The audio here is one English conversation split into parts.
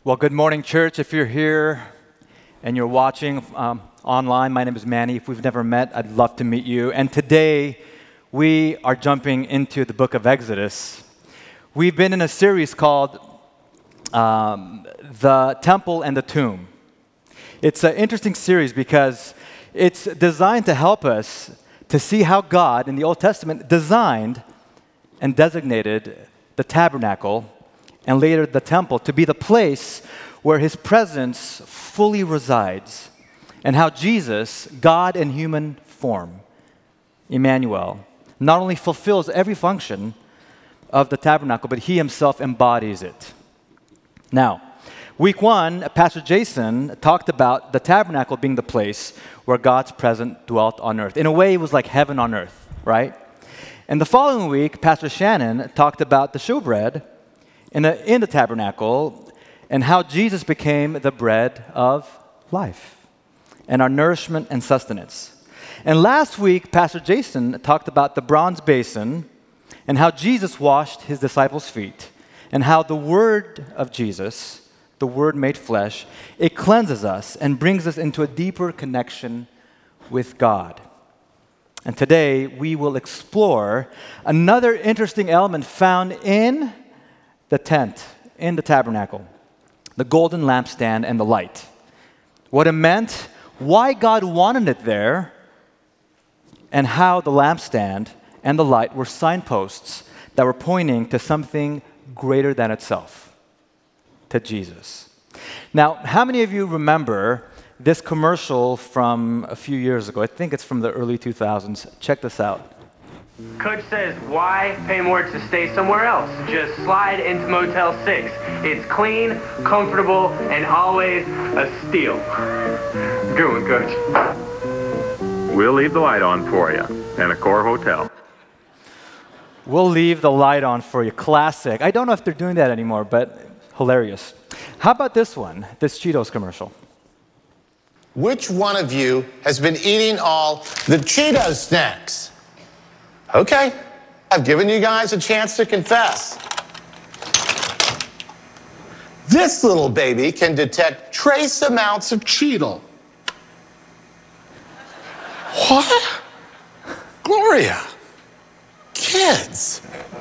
Well, good morning, church. If you're here and you're watching online, my name is Manny. If we've never met, I'd love to meet you. And today, we are jumping into the book of Exodus. We've been in a series called The Temple and the Tomb. It's an interesting series because it's designed to help us to see how God in the Old Testament designed and designated the tabernacle and later the temple to be the place where his presence fully resides, and how Jesus, God in human form, Emmanuel, not only fulfills every function of the tabernacle, but he himself embodies it. Now, week one, Pastor Jason talked about the tabernacle being the place where God's presence dwelt on earth. In a way, it was like heaven on earth, right? And the following week, Pastor Shannon talked about the showbread in the tabernacle and how Jesus became the bread of life and our nourishment and sustenance. And last week, Pastor Jason talked about the bronze basin and how Jesus washed his disciples' feet and how the word of Jesus, the word made flesh, it cleanses us and brings us into a deeper connection with God. And today, we will explore another interesting element found in the tent, in the tabernacle, the golden lampstand and the light. What it meant, why God wanted it there, and how the lampstand and the light were signposts that were pointing to something greater than itself, to Jesus. Now, how many of you remember this commercial from a few years ago? I think it's from the early 2000s. Check this out. Coach says, why pay more to stay somewhere else? Just slide into Motel 6. It's clean, comfortable, and always a steal. Good one, Coach. We'll leave the light on for you in Accor Hotel. We'll leave the light on for you. Classic. I don't know if they're doing that anymore, but hilarious. How about this one, this Cheetos commercial? Which one of you has been eating all the Cheetos snacks? Okay, I've given you guys a chance to confess. This little baby can detect trace amounts of Cheetle. What? Gloria, kids.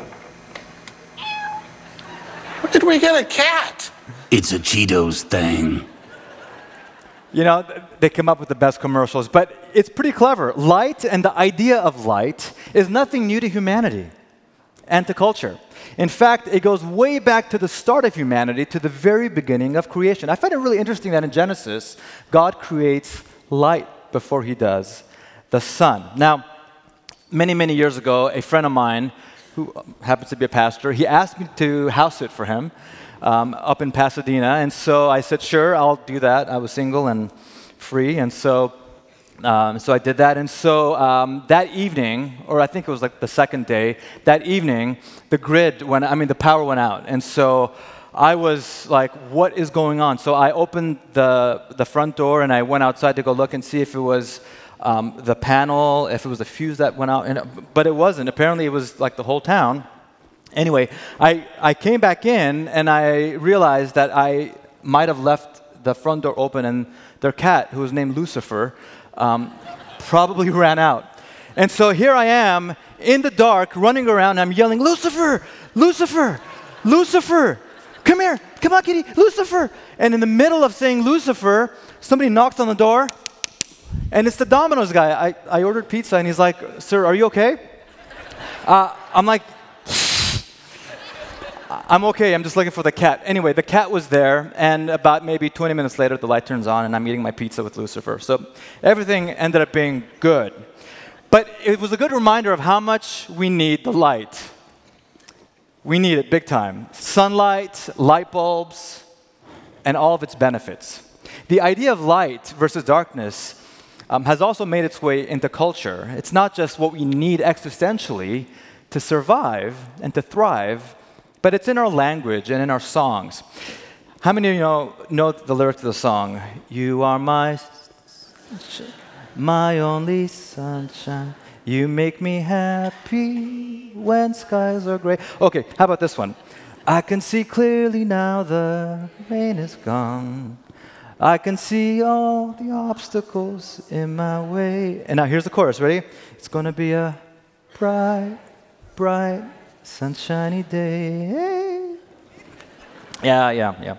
Where did we get a cat? It's a Cheetos thing. You know, they come up with the best commercials, but it's pretty clever. Light and the idea of light is nothing new to humanity and to culture. In fact, it goes way back to the start of humanity, to the very beginning of creation. I find it really interesting that in Genesis, God creates light before he does the sun. Now, many, many years ago, a friend of mine who happens to be a pastor, he asked me to house sit for him up in Pasadena. And so I said, sure, I'll do that. I was single and free. And so I did that. And so that evening, or I think it was like the second day, that evening, the power went out. And so I was like, what is going on? So I opened the front door and I went outside to go look and see if it was the panel, if it was the fuse that went out. But it wasn't. Apparently it was like the whole town. Anyway, I came back in and I realized that I might have left the front door open and their cat, who was named Lucifer, probably ran out. And so here I am in the dark running around. I'm yelling, Lucifer, Lucifer, Lucifer, come here, come on, kitty, Lucifer. And in the middle of saying Lucifer, somebody knocks on the door and it's the Domino's guy. I ordered pizza and he's like, sir, are you okay? I'm like, I'm okay, I'm just looking for the cat. Anyway, the cat was there, and about maybe 20 minutes later, the light turns on, and I'm eating my pizza with Lucifer. So everything ended up being good. But it was a good reminder of how much we need the light. We need it big time. Sunlight, light bulbs, and all of its benefits. The idea of light versus darkness has also made its way into culture. It's not just what we need existentially to survive and to thrive, but it's in our language and in our songs. How many of you know the lyrics of the song? You are my only sunshine. You make me happy when skies are gray. Okay, how about this one? I can see clearly now the rain is gone. I can see all the obstacles in my way. And now here's the chorus, ready? It's going to be a bright, bright, sunshiny day. Yeah.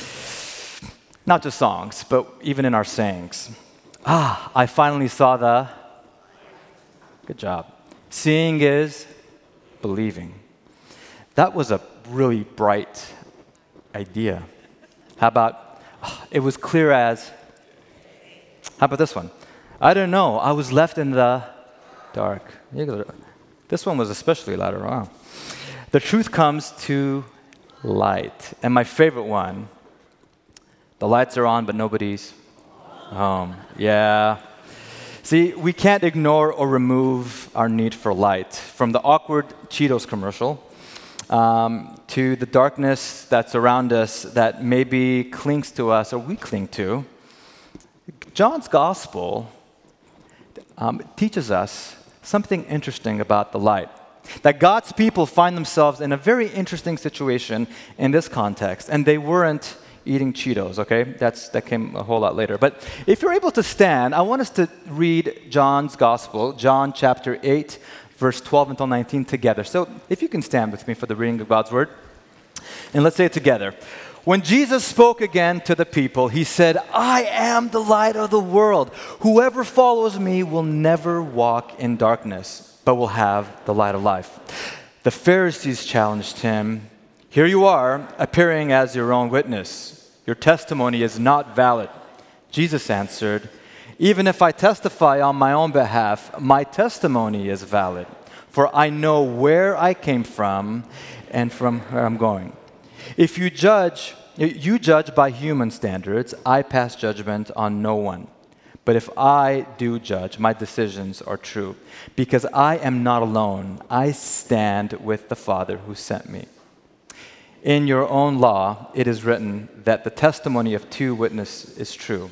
Not just songs, but even in our sayings. I finally saw the... Good job. Seeing is believing. That was a really bright idea. How about, it was clear as... How about this one? I don't know. I was left in the dark. This one was especially louder. Wow. The truth comes to light. And my favorite one, the lights are on, but nobody's home. Yeah. See, we can't ignore or remove our need for light. From the awkward Cheetos commercial to the darkness that's around us that maybe clings to us or we cling to, John's gospel teaches us something interesting about the light. That God's people find themselves in a very interesting situation in this context, and they weren't eating Cheetos, okay? That came a whole lot later. But if you're able to stand, I want us to read John's Gospel, John chapter 8, verse 12 until 19 together. So if you can stand with me for the reading of God's Word. And let's say it together. When Jesus spoke again to the people, he said, I am the light of the world. Whoever follows me will never walk in darkness, but will have the light of life. The Pharisees challenged him. Here you are, appearing as your own witness. Your testimony is not valid. Jesus answered, even if I testify on my own behalf, my testimony is valid, for I know where I came from and from where I'm going. If you judge by human standards, I pass judgment on no one. But if I do judge, my decisions are true, because I am not alone. I stand with the Father who sent me. In your own law, it is written that the testimony of two witnesses is true.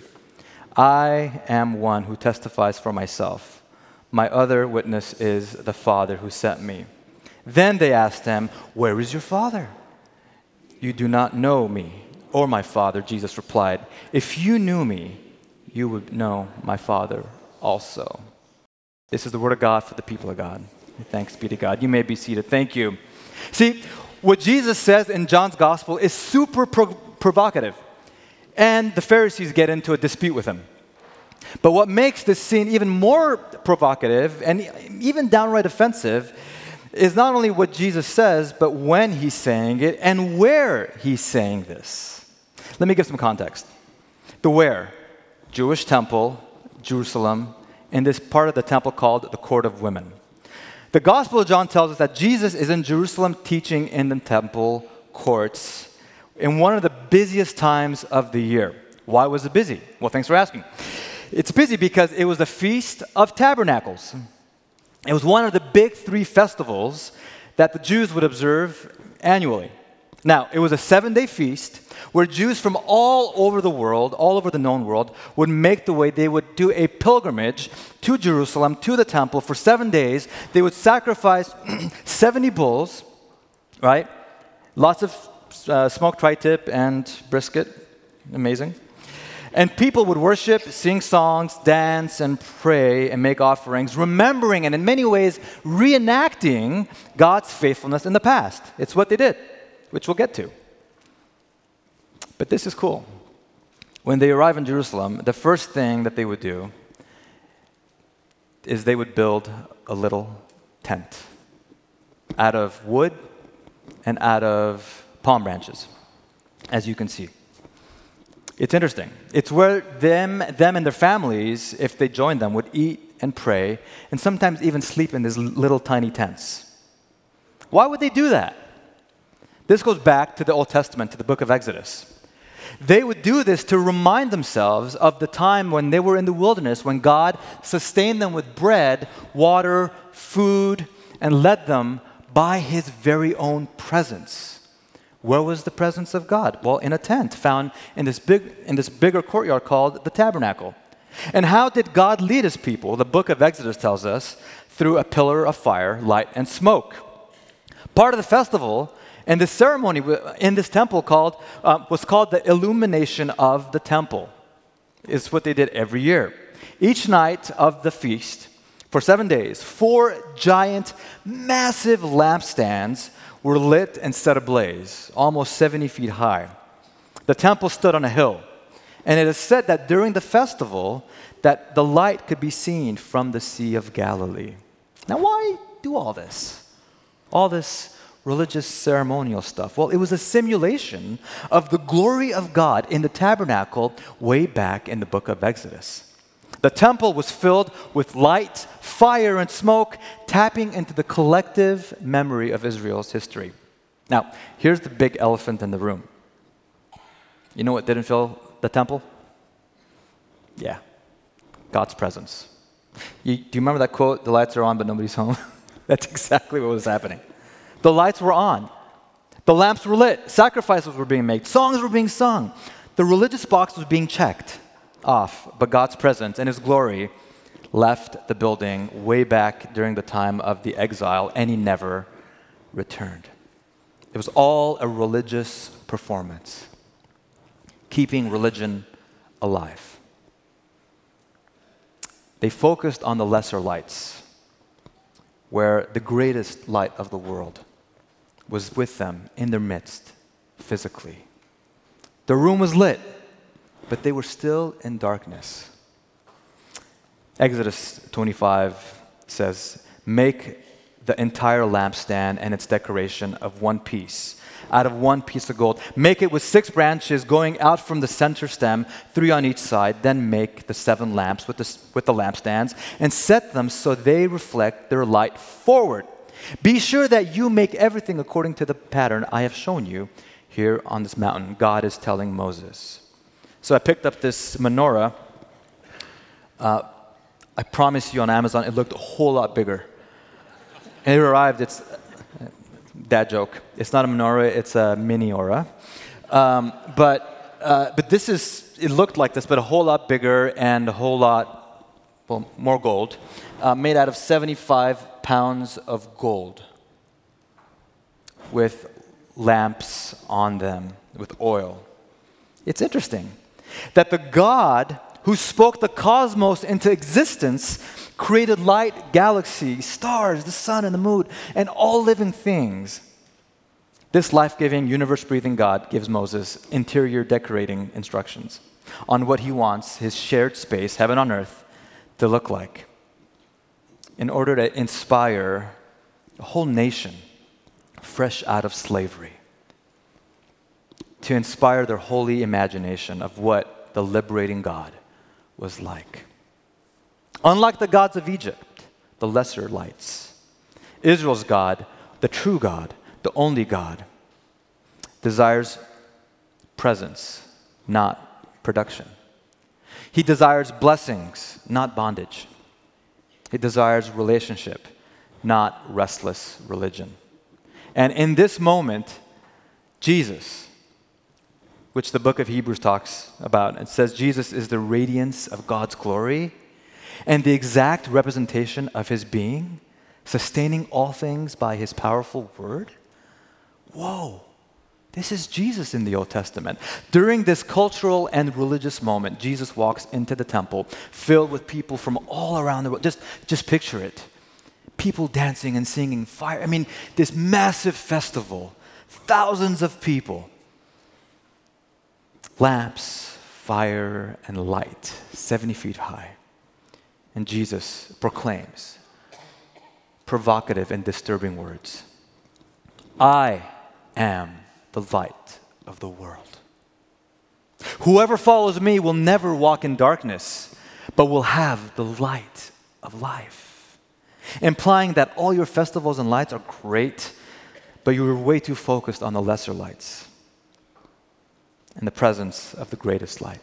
I am one who testifies for myself. My other witness is the Father who sent me. Then they asked him, where is your Father? You do not know me or my Father, Jesus replied. If you knew me, you would know my Father also. This is the word of God for the people of God. Thanks be to God. You may be seated. Thank you. See, what Jesus says in John's gospel is super provocative. And the Pharisees get into a dispute with him. But what makes this scene even more provocative and even downright offensive is not only what Jesus says, but when he's saying it and where he's saying this. Let me give some context. The where. Jewish temple, Jerusalem, in this part of the temple called the Court of Women. The Gospel of John tells us that Jesus is in Jerusalem teaching in the temple courts in one of the busiest times of the year. Why was it busy? Well, thanks for asking. It's busy because it was the Feast of Tabernacles. It was one of the big three festivals that the Jews would observe annually. Now, it was a 7-day feast where Jews from all over the world, all over the known world, would make the way. They would do a pilgrimage to Jerusalem, to the temple for 7 days. They would sacrifice 70 bulls, right? Lots of smoked tri-tip and brisket. Amazing. And people would worship, sing songs, dance, and pray, and make offerings, remembering and in many ways reenacting God's faithfulness in the past. It's what they did, which we'll get to. But this is cool. When they arrive in Jerusalem, the first thing that they would do is they would build a little tent out of wood and out of palm branches, as you can see. It's interesting. It's where them and their families, if they joined them, would eat and pray and sometimes even sleep in these little tiny tents. Why would they do that? This goes back to the Old Testament, to the book of Exodus. They would do this to remind themselves of the time when they were in the wilderness, when God sustained them with bread, water, food, and led them by his very own presence. Where was the presence of God? Well, in a tent found in this bigger courtyard called the tabernacle. And how did God lead his people? The book of Exodus tells us, through a pillar of fire, light, and smoke. Part of the festival And the ceremony in this temple was called the illumination of the temple. It's what they did every year. Each night of the feast, for 7 days, 4 giant, massive lampstands were lit and set ablaze, almost 70 feet high. The temple stood on a hill, and it is said that during the festival, that the light could be seen from the Sea of Galilee. Now, why do all this? All this religious ceremonial stuff? Well, it was a simulation of the glory of God in the tabernacle way back in the book of Exodus. The temple was filled with light, fire, and smoke, tapping into the collective memory of Israel's history. Now, here's the big elephant in the room. You know what didn't fill the temple? Yeah, God's presence. Do you remember that quote, "The lights are on, but nobody's home"? That's exactly what was happening. The lights were on. The lamps were lit. Sacrifices were being made. Songs were being sung. The religious box was being checked off, but God's presence and His glory left the building way back during the time of the exile, and He never returned. It was all a religious performance, keeping religion alive. They focused on the lesser lights, where the greatest light of the world was with them in their midst physically. The room was lit, but they were still in darkness. Exodus 25 says, "Make the entire lampstand and its decoration of one piece, out of one piece of gold. Make it with 6 branches going out from the center stem, 3 on each side. Then make the 7 lamps with the lampstands and set them so they reflect their light forward. Be sure that you make everything according to the pattern I have shown you here on this mountain," God is telling Moses. So I picked up this menorah. I promise you on Amazon, it looked a whole lot bigger. And it arrived, it's dad joke. It's not a menorah, it's a mini-ora. But this is, it looked like this, but a whole lot bigger and a whole lot, well, more gold, made out of 75 pounds of gold with lamps on them, with oil. It's interesting that the God who spoke the cosmos into existence created light, galaxies, stars, the sun and the moon, and all living things. This life-giving, universe-breathing God gives Moses interior decorating instructions on what he wants his shared space, heaven on earth, to look like, in order to inspire a whole nation fresh out of slavery, to inspire their holy imagination of what the liberating God was like. Unlike the gods of Egypt, the lesser lights, Israel's God, the true God, the only God, desires presence, not production. He desires blessings, not bondage. He desires relationship, not restless religion. And in this moment, Jesus, which the book of Hebrews talks about, it says Jesus is the radiance of God's glory and the exact representation of His being, sustaining all things by His powerful word. Whoa, this is Jesus in the Old Testament. During this cultural and religious moment, Jesus walks into the temple filled with people from all around the world. Just picture it. People dancing and singing, fire. I mean, this massive festival, thousands of people. Lamps, fire, and light, 70 feet high. And Jesus proclaims provocative and disturbing words. "I am the light of the world. Whoever follows me will never walk in darkness, but will have the light of life." Implying that all your festivals and lights are great, but you were way too focused on the lesser lights in the presence of the greatest light.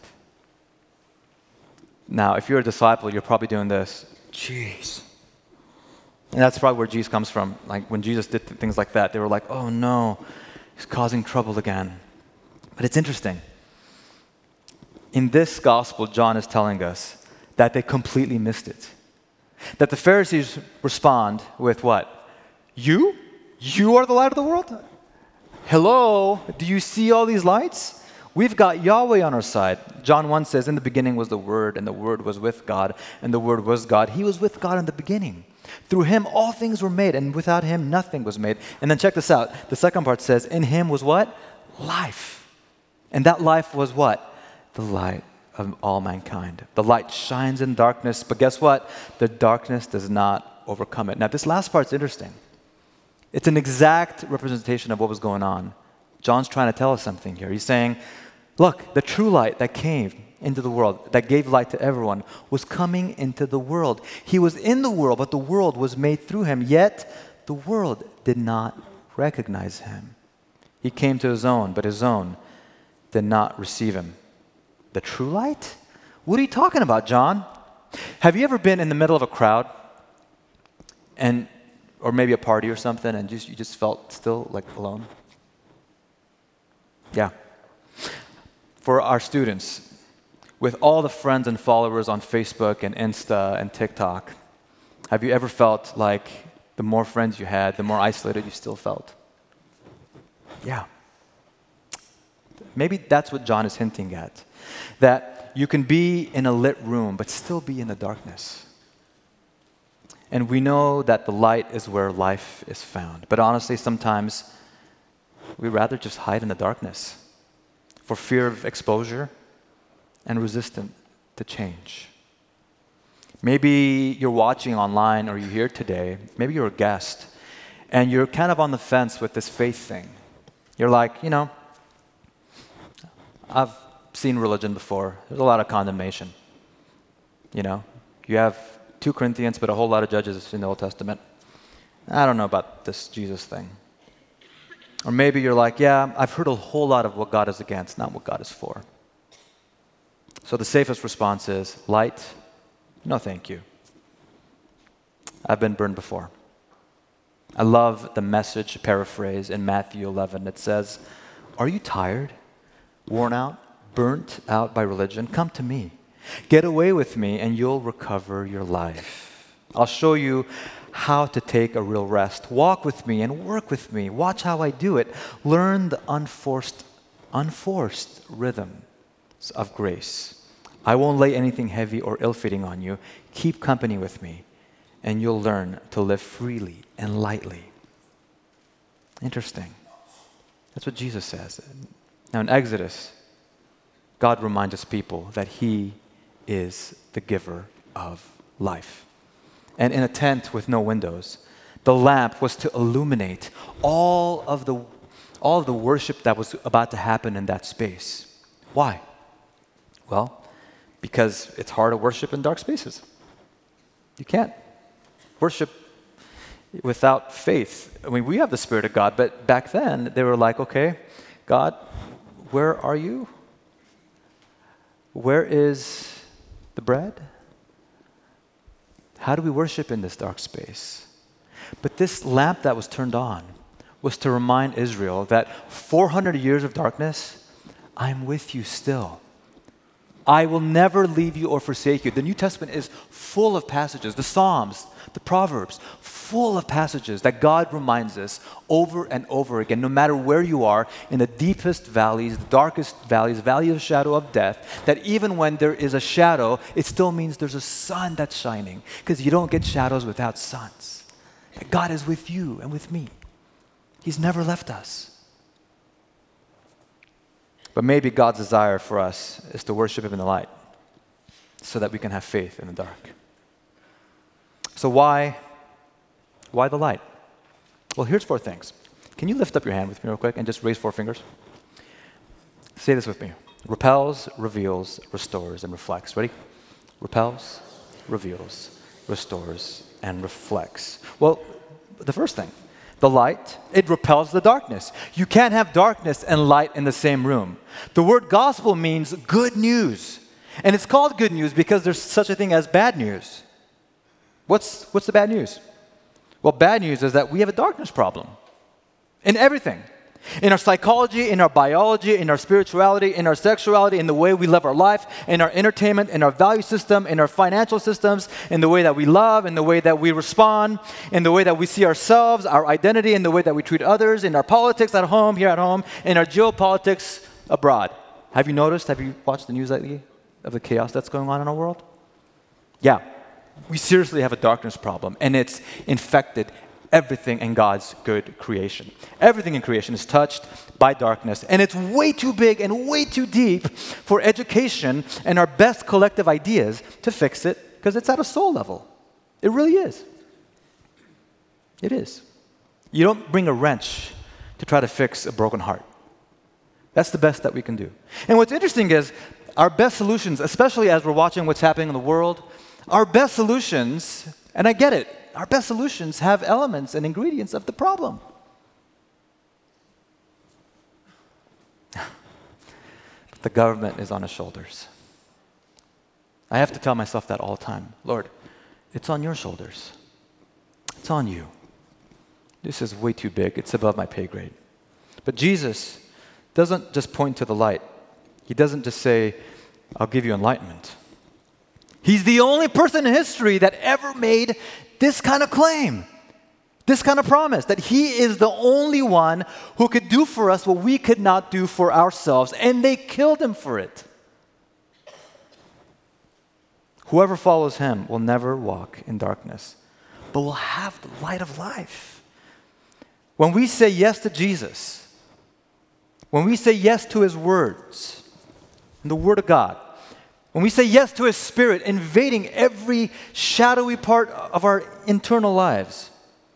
Now, if you're a disciple, you're probably doing this. Jeez. And that's probably where Jesus comes from. Like when Jesus did things like that, they were like, "Oh no, He's causing trouble again." But it's interesting. In this gospel, John is telling us that they completely missed it. That the Pharisees respond with what? You? You are the light of the world? Hello, do you see all these lights? We've got Yahweh on our side. John 1 says, in the beginning was the Word, and the Word was with God, and the Word was God. He was with God in the beginning. Through him, all things were made, and without him, nothing was made. And then check this out. The second part says, in him was what? Life. And that life was what? The light of all mankind. The light shines in darkness, but guess what? The darkness does not overcome it. Now, this last part's interesting. It's an exact representation of what was going on. John's trying to tell us something here. He's saying, look, the true light that came into the world, that gave light to everyone, was coming into the world. He was in the world, but the world was made through him, yet the world did not recognize him. He came to his own, but his own did not receive him. The true light? What are you talking about, John? Have you ever been in the middle of a crowd, or maybe a party or something, and you just felt still like alone? Yeah. For our students, with all the friends and followers on Facebook and Insta and TikTok, have you ever felt like the more friends you had, the more isolated you still felt? Yeah. Maybe that's what John is hinting at. That you can be in a lit room, but still be in the darkness. And we know that the light is where life is found. But honestly, sometimes we'd rather just hide in the darkness for fear of exposure and resistant to change. Maybe you're watching online or you're here today, maybe you're a guest, and you're kind of on the fence with this faith thing. You're like, I've seen religion before. There's a lot of condemnation. You have 2 Corinthians, but a whole lot of Judges in the Old Testament. I don't know about this Jesus thing. Or maybe you're like, yeah, I've heard a whole lot of what God is against, not what God is for. So the safest response is, light, no thank you. I've been burned before. I love the Message paraphrase in Matthew 11. It says, are you tired, worn out, burnt out by religion? Come to me. Get away with me and you'll recover your life. I'll show you how to take a real rest. Walk with me and work with me. Watch how I do it. Learn the unforced rhythm of grace. I won't lay anything heavy or ill-fitting on you. Keep company with me, and you'll learn to live freely and lightly. Interesting. That's what Jesus says. Now in Exodus, God reminds his people that he is the giver of life. And in a tent with no windows, the lamp was to illuminate all of the worship that was about to happen in that space. Why? Well, because it's hard to worship in dark spaces. You can't worship without faith. I mean, we have the Spirit of God, but back then they were like, okay, God, where are you? Where is the bread? How do we worship in this dark space? But this lamp that was turned on was to remind Israel that 400 years of darkness, I'm with you still. I will never leave you or forsake you. The New Testament is full of passages, the Psalms, the Proverbs, full of passages that God reminds us over and over again, no matter where you are, in the deepest valleys, the darkest valleys, valley of the shadow of death, that even when there is a shadow, it still means there's a sun that's shining, because you don't get shadows without suns. That God is with you and with me. He's never left us. But maybe God's desire for us is to worship him in the light so that we can have faith in the dark. So why the light? Well, here's 4 things. Can you lift up your hand with me real quick and just raise 4 fingers? Say this with me. Repels, reveals, restores, and reflects. Ready? Repels, reveals, restores, and reflects. Well, the first thing, the light, it repels the darkness. You can't have darkness and light in the same room. The word gospel means good news. And it's called good news because there's such a thing as bad news. What's the bad news? Well, bad news is that we have a darkness problem in everything. In our psychology, in our biology, in our spirituality, in our sexuality, in the way we live our life, in our entertainment, in our value system, in our financial systems, in the way that we love, in the way that we respond, in the way that we see ourselves, our identity, in the way that we treat others, in our politics at home, here at home, in our geopolitics abroad. Have you watched the news lately of the chaos that's going on in our world? Yeah, we seriously have a darkness problem, and it's infected everything in God's good creation. Everything in creation is touched by darkness, and it's way too big and way too deep for education and our best collective ideas to fix it, because it's at a soul level. It really is. It is. You don't bring a wrench to try to fix a broken heart. That's the best that we can do. And what's interesting is our best solutions, especially as we're watching what's happening in the world, our best solutions, and I get it, our best solutions have elements and ingredients of the problem. But the government is on his shoulders. I have to tell myself that all the time. Lord, it's on your shoulders. It's on you. This is way too big. It's above my pay grade. But Jesus doesn't just point to the light. He doesn't just say, I'll give you enlightenment. He's the only person in history that ever made this kind of claim, this kind of promise, that he is the only one who could do for us what we could not do for ourselves, and they killed him for it. Whoever follows him will never walk in darkness, but will have the light of life. When we say yes to Jesus, when we say yes to his words, and the word of God, when we say yes to his Spirit invading every shadowy part of our internal lives,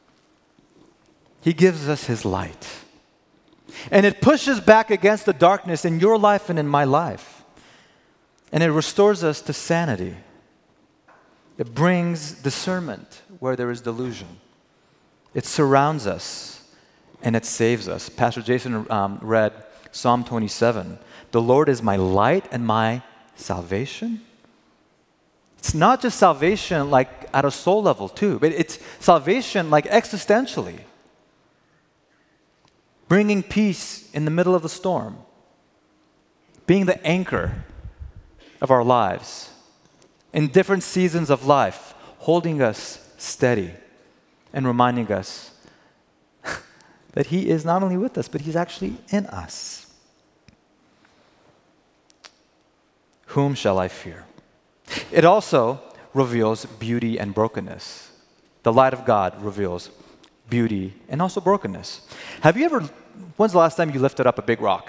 he gives us his light. And it pushes back against the darkness in your life and in my life. And it restores us to sanity. It brings discernment where there is delusion. It surrounds us and it saves us. Pastor Jason read Psalm 27. The Lord is my light and my salvation. It's not just salvation like at a soul level too, but it's salvation like existentially. Bringing peace in the middle of the storm. Being the anchor of our lives. In different seasons of life, holding us steady and reminding us that he is not only with us, but he's actually in us. Whom shall I fear? It also reveals beauty and brokenness. The light of God reveals beauty and also brokenness. When's the last time you lifted up a big rock?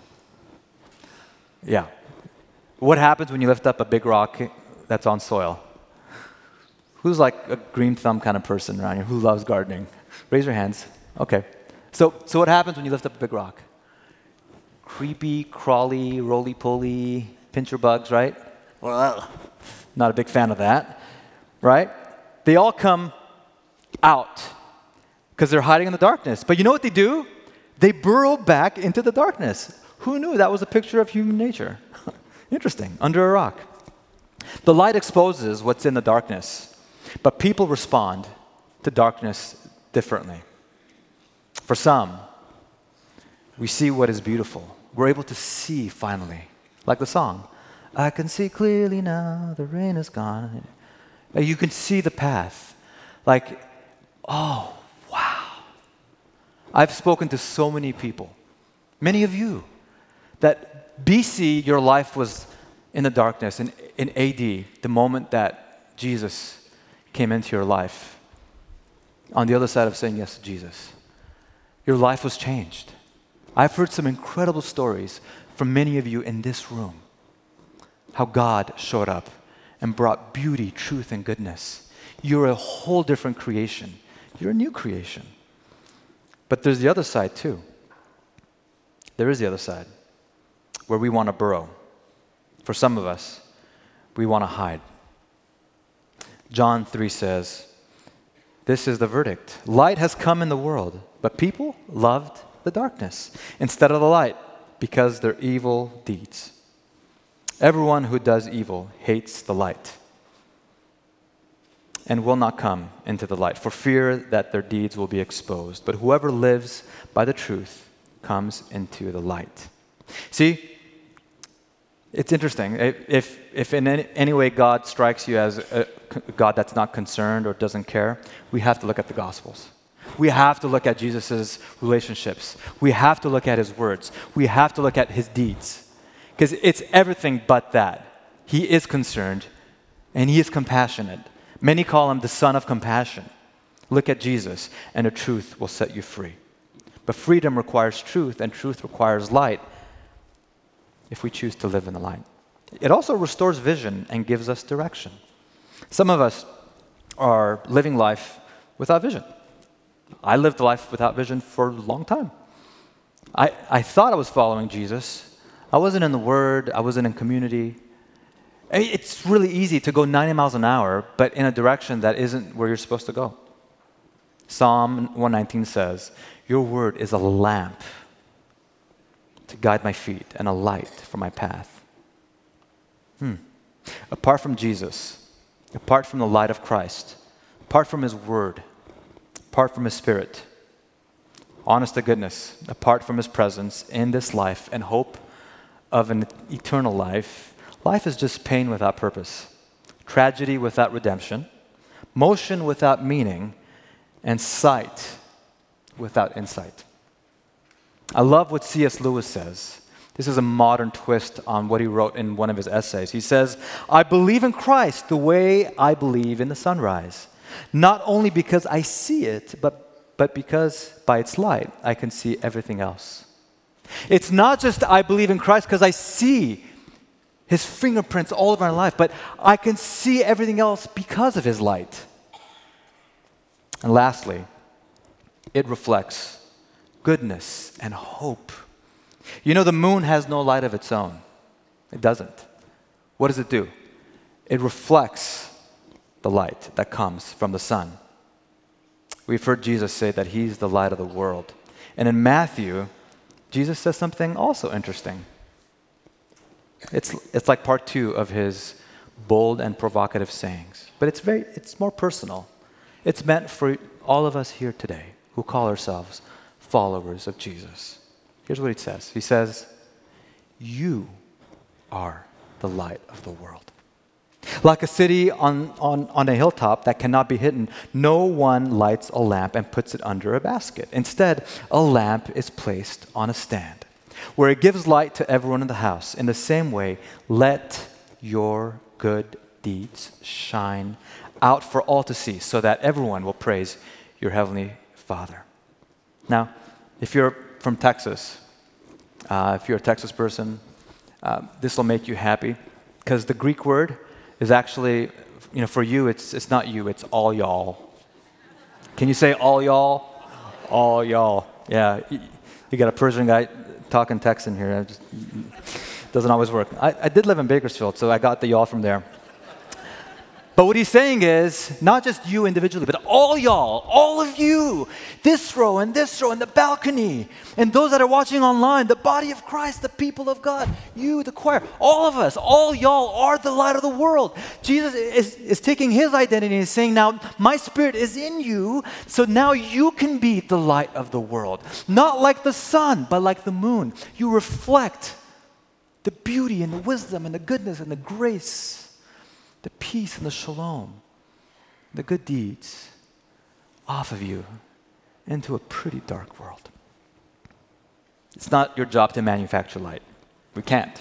Yeah. What happens when you lift up a big rock that's on soil? Who's like a green thumb kind of person around here? Who loves gardening? Raise your hands. Okay. So what happens when you lift up a big rock? Creepy, crawly, roly-poly, pincher bugs, right? Well, not a big fan of that, right? They all come out because they're hiding in the darkness. But you know what they do? They burrow back into the darkness. Who knew that was a picture of human nature? Interesting, under a rock. The light exposes what's in the darkness, but people respond to darkness differently. For some, we see what is beautiful. We're able to see finally. Like the song, I can see clearly now, the rain is gone. You can see the path. Like, oh, wow. I've spoken to so many people, many of you, that BC, your life was in the darkness. In AD, the moment that Jesus came into your life, on the other side of saying yes to Jesus, your life was changed. I've heard some incredible stories from many of you in this room, how God showed up and brought beauty, truth, and goodness. You're a whole different creation. You're a new creation. But there's the other side too. There is the other side, where we want to burrow. For some of us, we want to hide. John 3 says, this is the verdict. Light has come in the world, but people loved the darkness instead of the light, because their evil deeds. Everyone who does evil hates the light and will not come into the light for fear that their deeds will be exposed. But whoever lives by the truth comes into the light. See, it's interesting. If in any way God strikes you as a God that's not concerned or doesn't care, we have to look at the Gospels. We have to look at Jesus' relationships. We have to look at his words. We have to look at his deeds. Because it's everything but that. He is concerned and he is compassionate. Many call him the Son of Compassion. Look at Jesus and the truth will set you free. But freedom requires truth and truth requires light if we choose to live in the light. It also restores vision and gives us direction. Some of us are living life without vision. I lived life without vision for a long time. I thought I was following Jesus. I wasn't in the Word. I wasn't in community. It's really easy to go 90 miles an hour, but in a direction that isn't where you're supposed to go. Psalm 119 says, "Your word is a lamp to guide my feet and a light for my path." Apart from Jesus, apart from the light of Christ, apart from his word, apart from his spirit, honest to goodness, apart from his presence in this life and hope of an eternal life, life is just pain without purpose, tragedy without redemption, motion without meaning, and sight without insight. I love what C.S. Lewis says. This is a modern twist on what he wrote in one of his essays. He says, "I believe in Christ the way I believe in the sunrise, not only because I see it, but because by its light I can see everything else." It's not just I believe in Christ because I see his fingerprints all over my life, but I can see everything else because of his light. And lastly, it reflects goodness and hope. You know, the moon has no light of its own. It doesn't. What does it do? It reflects the light that comes from the sun. We've heard Jesus say that he's the light of the world. And in Matthew, Jesus says something also interesting. It's like part 2 of his bold and provocative sayings. But it's more personal. It's meant for all of us here today who call ourselves followers of Jesus. Here's what he says. He says, "You are the light of the world." Like a city on a hilltop that cannot be hidden, no one lights a lamp and puts it under a basket. Instead, a lamp is placed on a stand where it gives light to everyone in the house. In the same way, let your good deeds shine out for all to see so that everyone will praise your heavenly Father. Now, if you're from Texas, if you're a Texas person, this will make you happy because the Greek word is actually, for you, it's not you, it's all y'all. Can you say all y'all? All y'all. Yeah, you got a Persian guy talking Texan here. It just doesn't always work. I did live in Bakersfield, so I got the y'all from there. But what he's saying is, not just you individually, but all y'all, all of you, this row and the balcony, and those that are watching online, the body of Christ, the people of God, you, the choir, all of us, all y'all are the light of the world. Jesus is taking his identity and saying, now my spirit is in you, so now you can be the light of the world. Not like the sun, but like the moon. You reflect the beauty and the wisdom and the goodness and the grace, the peace and the shalom, the good deeds off of you into a pretty dark world. It's not your job to manufacture light. We can't.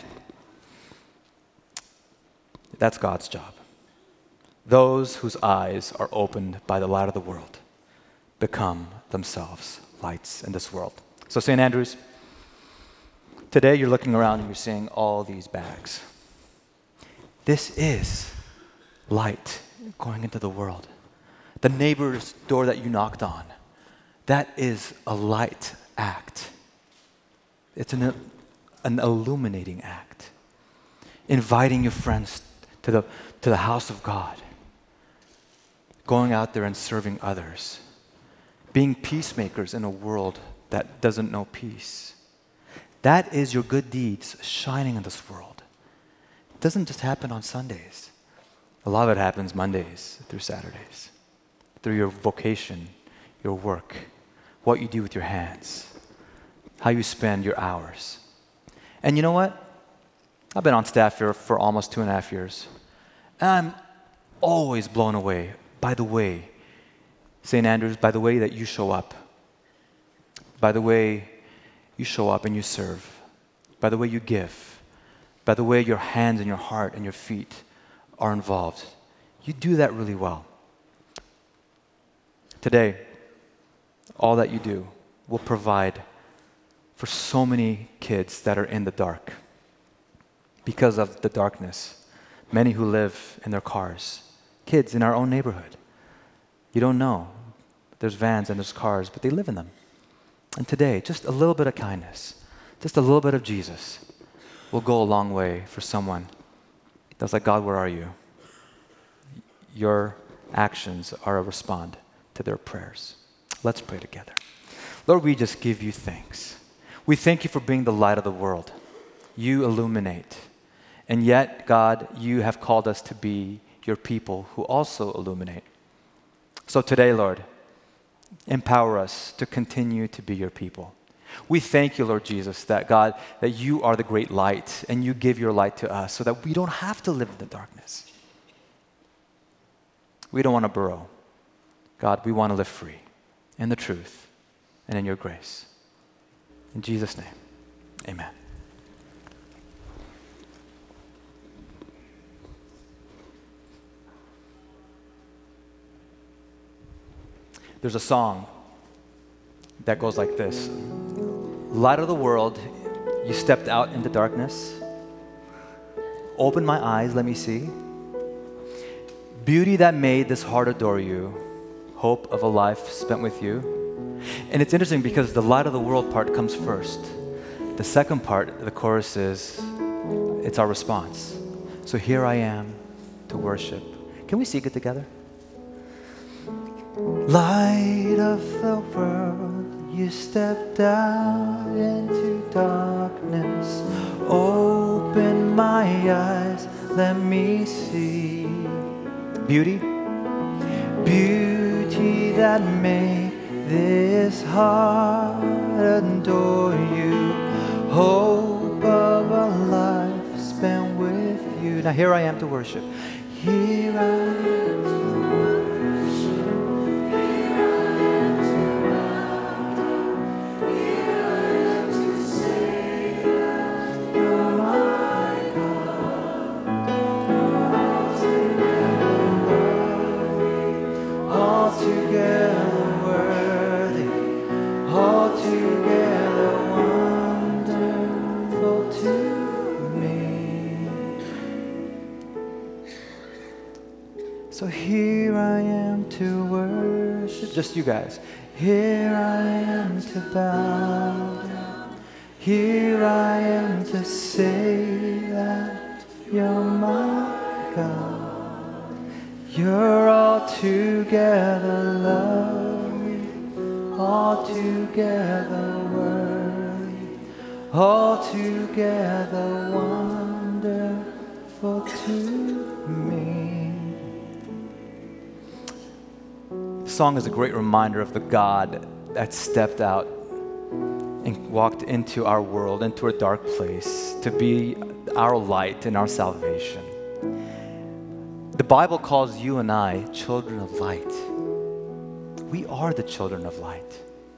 That's God's job. Those whose eyes are opened by the light of the world become themselves lights in this world. So St. Andrews, today you're looking around and you're seeing all these bags. This is light going into the world. The neighbor's door that you knocked on, that is a light act. It's an illuminating act. Inviting your friends to the house of God. Going out there and serving others. Being peacemakers in a world that doesn't know peace. That is your good deeds shining in this world. It doesn't just happen on Sundays. A lot of it happens Mondays through Saturdays, through your vocation, your work, what you do with your hands. how you spend your hours. And you know what? I've been on staff here for almost 2.5 years. And I'm always blown away by the way, St. Andrews, by the way that you show up. By the way you show up and you serve. By the way you give. By the way your hands and your heart and your feet are involved. You do that really well. Today, all that you do will provide for so many kids that are in the dark because of the darkness. Many who live in their cars, kids in our own neighborhood. You don't know. There's vans and there's cars, but they live in them. And today, just a little bit of kindness, just a little bit of Jesus will go a long way for someone that's like, God, where are you? Your actions are a response to their prayers. Let's pray together. Lord, we just give you thanks. We thank you for being the light of the world. You illuminate. And yet, God, you have called us to be your people who also illuminate. So today, Lord, empower us to continue to be your people. We thank you, Lord Jesus, that God, that you are the great light and you give your light to us so that we don't have to live in the darkness. We don't want to burrow. God, we want to live free in the truth and in your grace. In Jesus' name, amen. There's a song that goes like this. Light of the world, you stepped out into darkness. Open my eyes, let me see. Beauty that made this heart adore you. Hope of a life spent with you. And it's interesting because the light of the world part comes first. The second part, the chorus is, it's our response. So here I am to worship. Can we sing it together? Light of the world, you stepped out into darkness. Open my eyes, let me see. Beauty, beauty that made this heart adore you. Hope of a life spent with you. Now here I am to worship. Here I am to worship. So here I am to worship, just you guys. Here I am to bow down. Here I am to say that you're my God. You're altogether lovely, altogether worthy, altogether wonderful to me. The song is a great reminder of the God that stepped out and walked into our world, into a dark place, to be our light and our salvation. The Bible calls you and I children of light. We are the children of light.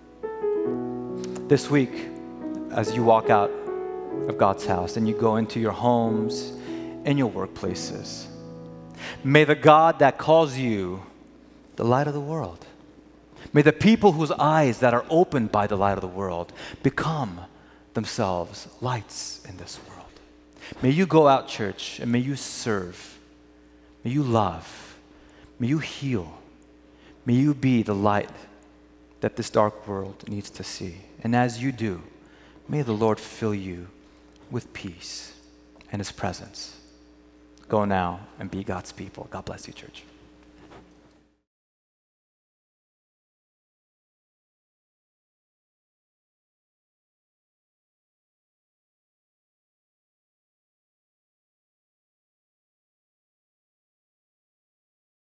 This week, as you walk out of God's house and you go into your homes and your workplaces, may the God that calls you the light of the world, may the people whose eyes that are opened by the light of the world become themselves lights in this world. May you go out, church, and may you serve. May you love. May you heal. May you be the light that this dark world needs to see. And as you do, may the Lord fill you with peace and His presence. Go now and be God's people. God bless you, church.